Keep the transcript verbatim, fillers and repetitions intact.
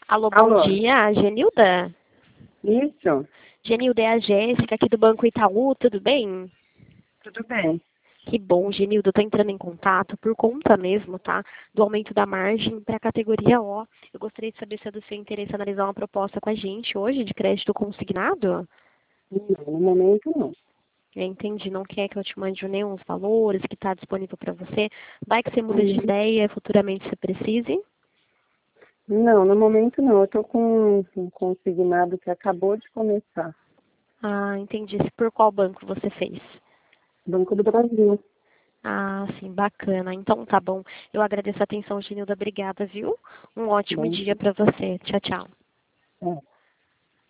Alô, bom Alô? dia, Genilda? Isso, Genilda, é a Jéssica aqui do Banco Itaú, tudo bem? tudo bem. Que bom, Genilda, eu tô entrando em contato por conta mesmo, tá? Do aumento da margem para a categoria O. Eu gostaria de saber se é do seu interesse analisar uma proposta com a gente hoje de crédito consignado. Não, no momento não. Eu entendi, não quer que eu te mande nenhum os valores que está disponível para você. Vai que você muda de Uhum. ideia, futuramente você precise. Não, no momento não. Eu estou com um consignado que acabou de começar. Ah, entendi. Por qual banco você fez? Banco do Brasil. Ah, sim, bacana. Então tá bom. Eu agradeço a atenção, Genilda. Obrigada, viu? Um ótimo Bom, dia para você. Tchau, tchau. é.